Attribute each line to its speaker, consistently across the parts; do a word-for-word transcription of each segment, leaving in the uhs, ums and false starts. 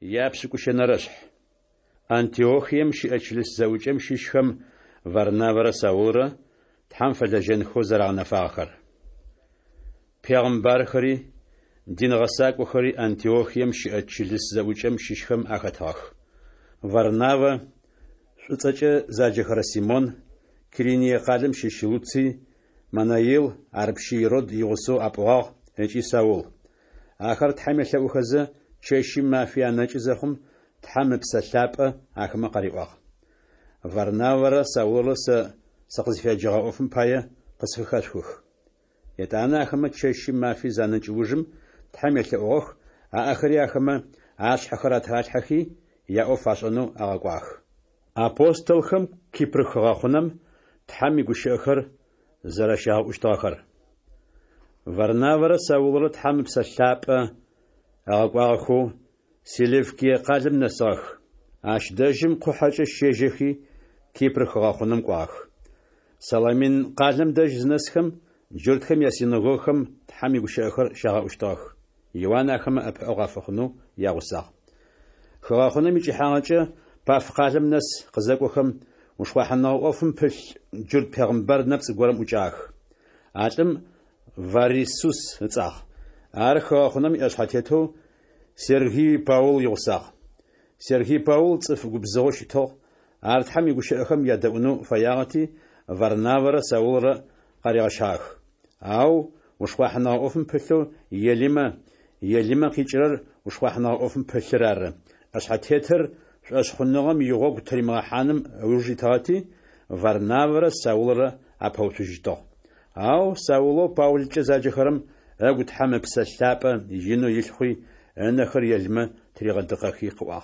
Speaker 1: япшыкушенарышх Антиохием щыӏэчылыс зэуцӏэм щыщхэм Варнавэрэ Саулрэ тхьэм фэлэжьэнхэу зэрагъэнэфагъэхэр. Пегъымбархэри диныгъэсакӏохэри Антиохием щыӏэчылыс зэуцӏэм щыщхэм ахэтыгъэх. Варнавэ шӏуцӏэкӏэ заджэхэрэ Симон, Кириние къалым щыщ Луций, Манаил, Арпщи Ирод игъусэу Апӏуагъ ыкӏи Саул. Ахэр тхьэм елъэӏухэзэ чэщым мафи анэкӏы зэхъум тхьэм ыпсэлъапӏэ ахэмэ къариӏуагъ. Варнавэрэ Саулрэ сэ сыкъызыфеджэгъэ ӏофым пае къысфыхэшхых. Етӏанэ ахэмэ чэщым мафи занэкӏыужым тхьэм елъэӏугъэх, аӏэхэри ахэмэ ашъхьэхэр атралъхьэхи яӏоф ашӏэнэу агъэкӏуагъэх. Апостолхэм Кипрхыгъэ хъунэм тхьэм игущыӏэхэр зэрэщагъэӏущтыгъэхэр. Варнавэрэ Саулрэ тхьэм ыпсэлъапӏэ агъэкӏуагъэхэу Селевкие къалым нэсыгъэх. Ащ дэжьым къухьэкӏэ щежьэхи Кипрхыгъэ хъунэм кӏуагъэх. Саламин къалэм дэжь зынэсхэм джуртхэм ясинагогэхэм тхьэм игущыӏэхэр щагъэӏущтыгъэх. Иоанн ахэмэ ӏэпыӏэу къафыхъунэу ягъусагъ. Хыгъэ хъунэм икӏыхьагъэкӏэ Паф къалэм нэс къызэкӏохэм ушхъуахьынэгъэ ӏофым пылъ джурт пегъымбэр нэпцӏ горэм ӏукӏагъэх. Алӏым Варисус ыцӏагъ. Ар хыгъэ хъунэм иӏэшъхьэтетэу Сергий Паул игъусагъ. Сергий Паул цӏыф губзыгъэу щытыгъ. Ар тхьэм игущыӏэхэм ядэӏунэу фэягъэти, Варнавэрэ Саулрэ къаригъэщагъэх. Ау ушхъуахьынэгъэ ӏофым пылъэу Елимэ, Елимэ къикӏырэр ушхъуахьынэгъэ ӏофым пылъыр ары. Ӏэшъхьэтетыр шӏошъхъуныгъэм игъогу тыримыгъэхьаным ыужитыгъэти, Варнавэрэ Саулрэ апэуцужьыщтыгъ. Ау Сауло Паулкӏэ заджэхэрэм эгу тхьэм ыпсэлъапӏэ инэу илъхъуи ынэхэр елмэ тригъэдыкъэхи къыӏуагъ.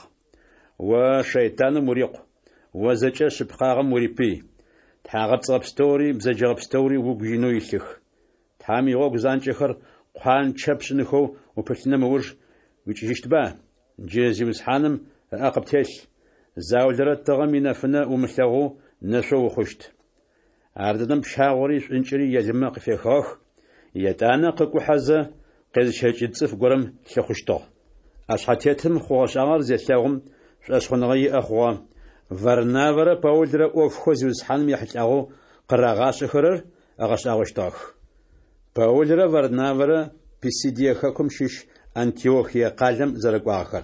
Speaker 1: О шейтаным урикъу, о зэкӏэ шъыпкъагъэм урипый. Тхьагъэпцӏэ пстэури бзэджэгъэ пстэури угу инэу илъых. Тхьэм игъогу занкӏэхэр къуан чэпшъыныхэу упылъынэ ыуж уикӏыжьыщтыба? Джы зиусхьаным ыӏэ къыптелъ. Заулрэ тыгъэм инэфынэ умылъэгъу нэшъо ухъущт. Ардыным пщагъори шӏункӏыри елымэ къыфехыгъэх. Етӏанэ къыкӏухьэзэ къезыщэкӏы цӏыф горэм лъэхъущтыгъ. Ӏэшъхьэтетым хъугъэ-шӏагъэр зелъэгъум шӏошъхъуныгъэ иӏэ хъугъэ. Варнавэрэ Паулрэ ӏофхо зиусхьаным ехьылӏагъэу къырагъашӏэхэрэр ӏэгъэшӏагъощтыгъэх. Паулрэ Варнавэрэ Писидие хэкум щыщ Антиохие къалэм зэрэкӏуагъэхэр.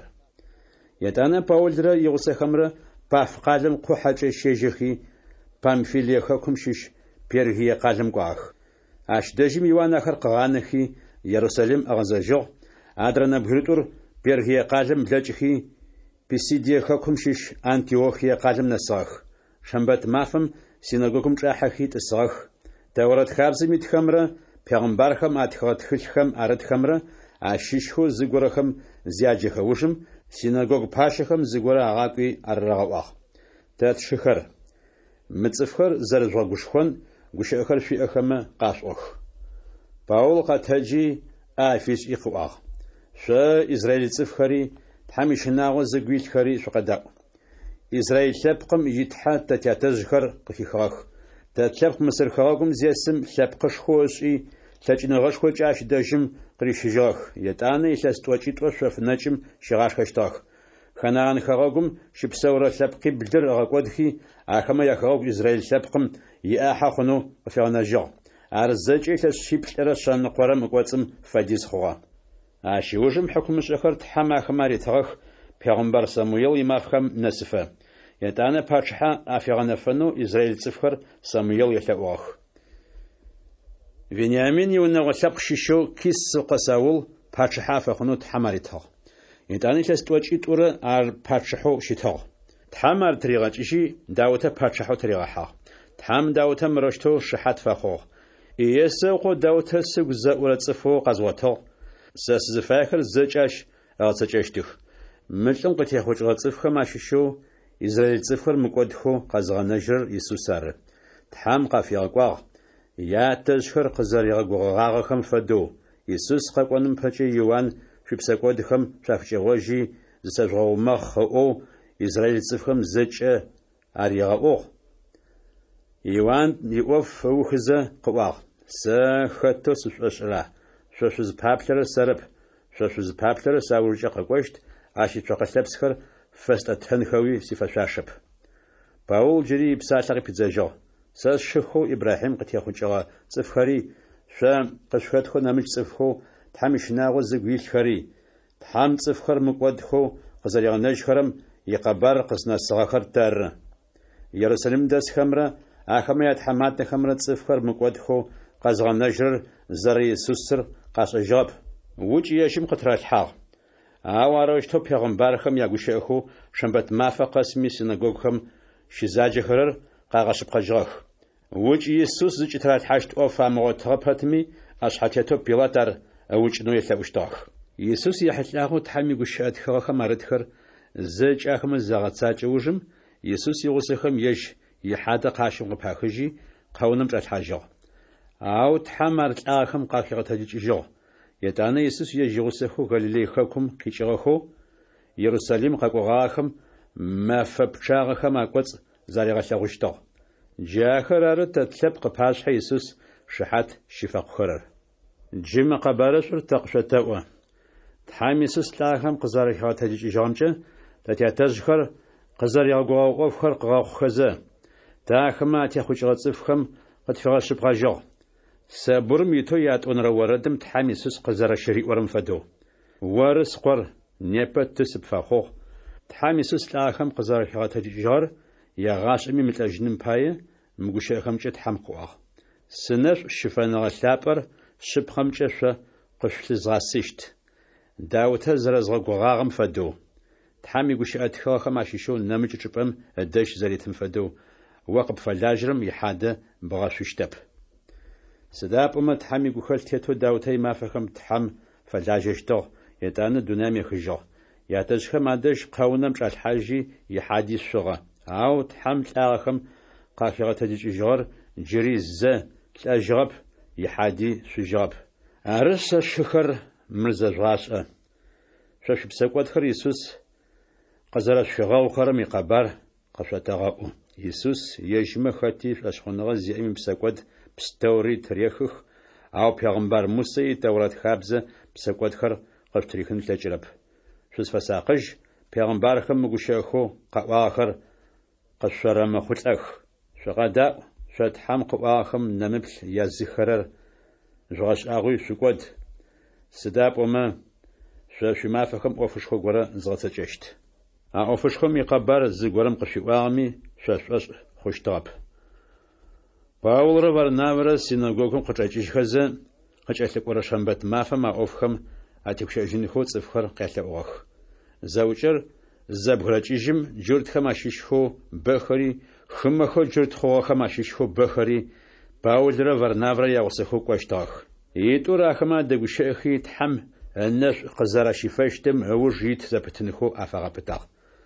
Speaker 1: Етӏанэ Паулрэ игъусэхэмрэ Паф къалэм къухьэкӏэ щежьэхи Памфилие хэкум щыщ Пергие къалэм кӏуагъэх. Ащ дэжьым Иоанн ахэр къыгъанэхи Иерусалим ӏэгъэзэжьыгъ. Адрэ нэбгыритӏур Пергие къалэм блэкӏыхи Писидие хэкум щыщ Антиохие къалэм нэсыгъэх. Шэмбэт мафэм синагогым кӏахьэхи тӏысыгъэх. Таурэт хабзэм итхэмрэ пегъымбархэм атхыгъэ тхылъхэм арытхэмрэ ащыщхэу зыгорэхэм зяджэхэужым синагог пашэхэм зыгорэ агъакӏуи арырагъэӏуагъ. Тэ тшыхэр, мы цӏыфхэр зэрызгъэгушхон гущыӏэхэр шъуиӏэхэмэ къашӏох. Паул къэтэджи афишӏи къыӏуагъ. Шъо Израиль цӏыфхэри тхьэм ищынагъо зыгуилъхэри шъукъэдаӏу. Израиль лъэпкъым итхьэ тэ тятэжъхэр къыхихыгъэх. Тэ лъэпкъ Мысыр хэгъэгум зесым лъэпкъышхо ышӏи лъэкӏыныгъэшхокӏэ ащ дэжьым къырищыжьыгъэх. Етӏанэ илъэс тӏокӏитӏо шъофынэкӏым щыгъашхэщтыгъэх. Ханаан хэгъэгум щыпсэурэ лъэпкъиблыр эгъэкӏодхи ахэмэ яхэгъэгу Израиль лъэпкъым иӏахьэ хъунэу къыфегъэнэжьыгъ. Ар зэкӏэ илъэс шъиплӏрэ шъэныкъорэ мыкӏоцӏым фэдиз хъугъэ. Ащ иужым хьакумышӏэхэр тхьэм ахэмэ аритыгъэх. Пегъымбар Самуил имафхэм нэсыфэ. Етӏанэ пачыхьэ афегъэнэфэнэу Израиль цӏыфхэр Самуил елъэӏугъэх. Вениамин иунэгъо лъэпкъ щыщэу Кис къэсаул пачыхьэ афэхъунэу тхьэм аритыгъ. Етӏанэ илъэс тӏокӏитӏурэ ар пачыхьэу щытыгъ. Тхьэм ар тригъэкӏыжьи Даутэ пачыхьэу тригъэхьагъ. Тхьэм Даутэ мырощтэу шыхьат фэхъугъ. Иесэу Даутэ сыгу зэӏурэ цӏыфэу къэзгъотыгъ. Сэ сызыфаехэр зэкӏащ эгъэцэкӏэщтых. Мылӏым къытехъукӏыгъэ цӏыфхэм ащыщэу Израиль цӏыфхэр мыкӏодхэу къэзгъэнэжьырэр Исус ары. Тхьэм къафегъэкӏуагъ. Ятэжъхэр къызэригъэгугъэгъагэхэм фэдэу Исус къэкӏоным пэкӏэ Иоанн шъуипсэкӏодхэм шъуафыкӏэгъожьи зысэжъугъэумэгъ хъыӏоу Израиль цӏыфхэм зэкӏэ аригъэӏугъ. Иоанн иӏоф ыухызэ къыӏуагъ. Сэ хэтэу сышӏошӏыра? Шъо шъузыпаплъэрэ сэрэп. Шъо шъузыпаплъэрэ Саулкӏэ къэкӏощт. اشي تشقلبسخر فستتهنخوي سيفشاشب باول جري بسالغي بيزاجو ساس شخو ابراهيم قتيخوجا صفخري شام قشخدخو نامج صفخو تحمشناغو زغويلخري تحم صفخر مقودخو قزريغناجخرم يقبر قسنا سغخر تر يروساليم داس خمرا اخميات حمات خمرا صفخر مقودخو قزغناجر زري سوسر قاشجاب وچ يشم قطرات حاغ اوارش تو پیغمبرخم یاگوشخو شنبت مافقسمی سیناگوگخم شیزاجخرر قاغشب قجغ وچ يسوس زچترات حشت او فامغوتغ پتمی اشحتتو بيلاتر اوچ نو يثوشتاخ يسوس يحلاغو تحمي گوشات خخم مردخر زچ اخم زغاتساچ وجم يسوس يغسخم يش يحاده قاشم قاخجي قونم تحاجو او تحمر اخم قاخغتجيجو يتانا يسوس يجوسخو غاليلي خكم كيچغخو يروساليم قاقوغاخم ما فبچاغخم اقوص زاريغشاغشتو جاخرار تتلب قباش يسوس شحات شفاق خرر جيم قبارش تقشتاو تحام يسوس لاخم قزارخا تجيجامچه تتياتجخر قزار يغوغو فخر قاخخزه تاخما تخوچغصفخم قدفغش بغاجو سابورم يتو يات اونرا وردم تحامي سوس قزر شري ورم فدو ورس قر نيبت تسب فاخو تحامي سوس لاخم قزر خاطر جار يا غاش امي متاجنم باي مغوشه خمچ تحمقوا سنر شفنا لابر شب خمچ ش قشل زاسيشت داوته زرزغ غاغم فدو تحامي غوشه اتخا خماشيشو نمج چپم دش زريتم فدو وقب فلاجرم يحاده بغاششتب سداب أمت حمي قخل تيتو داوتي ما فخم تحم فلاجشتو يتانا دونامي خجو ياتجخم عدش قاونم شال حاجي يحادي الشغة أو تحم تلاغخم قاخيغة تجيجور جري الزا تلاجغب يحادي سجاب أرس الشخر مرزج غاسة شاش بساقوات خر يسوس قزر الشغاو خرم يقبار قشتغاو يسوس يجمع خطيف أشخنغا زيامي بساقوات بستوري تريخخ أو پیغمبر موسى تورات خابزة بساقوات خر قشتريخن تجرب شوز فساقج پیغمبر خم مگوشخو قواخر قشرم خلق شغدا شد حم قواخم نمبل يزخرر جواش اغوي شقود سداب وما شاش ما فخم اوفشخو غورا زغتچشت ا اوفشخم يقبر زغورم قشواغمي شاش خوشتاب باول ربر ناور سيناغوغم قچاچيخزه قچالق ورا شنبت مافما اوفخم اتيكشجن خو صفخر قالوخ زوجر زبغراچيجم جورت خماشيشخو بخري خمخو جورت خو خماشيشخو بخري باول ربر ناور يوسخو قشتاخ يتورا خما دغشخي تحم الناس قزرا شفاشتم اوجيت زبتنخو افغبتا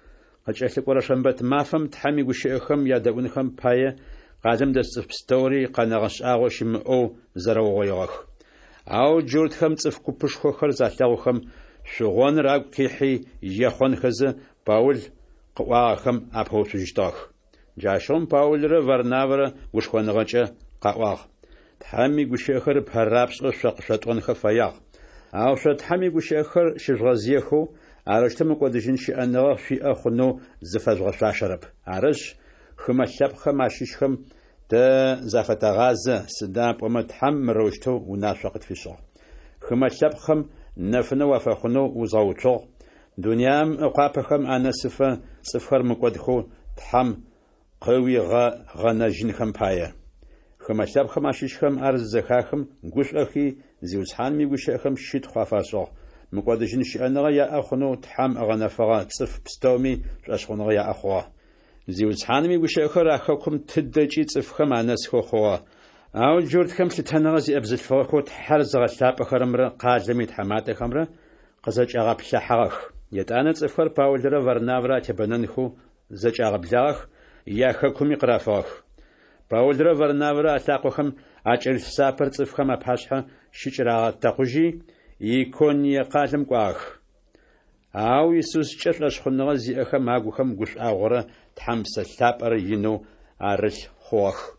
Speaker 1: قچالق ورا شنبت مافم تحمي غشخم يادونخم بايه قادم دست ستوري قناغش اغوشم او زراوغيغ او جورت خم صف كوبش خو خر زاتلاو خم شغون راغ كيحي يخون خز باول قوا خم ابو سجتاخ جاشون باول ر ورناور وشخونغچ قواغ تحمي غشخر پرابش شق شطون خفياغ او شت حمي غشخر شجغزيخو ارشتم قدجين شي انغ في اخنو زفزغ شاشرب ارش خمشب خماشيشخم تا زفتغاز سداب ومتحم روشتو وناشقت في شو خمشب خم نفنو وفخنو وزاوتو دنيام اقابخم انا صفه صفر مقدخو تحم قوي غ غنجن خم بايه خمشب خماشيشخم ارز زخاخم غوش اخي زيوسحان ميغوشخم شيت خافاسو مقدجن شانغا يا اخنو تحم اغنفغا صف بستومي اشخنغا يا اخوا زيوسحان ميغوشخر اخكم تدجي صفخم انس خو او جورت خم تنغزي ابزل فخو تحرزغ شاب خرمره قاجميت حمات خمره قزج اغب شحخ يتانا صفر باولدر ورناورا تبننخو زج اغب جاخ يا خكم يقرافخ باولدر ورناورا اتاقخم اجل سابر صفخم ابحشها شجرا تقجي يكون يقالم قاخ او يسوس چرلش خنغزي اخم اغوخم غش اغره تحمس سابر ينو ارش خوخ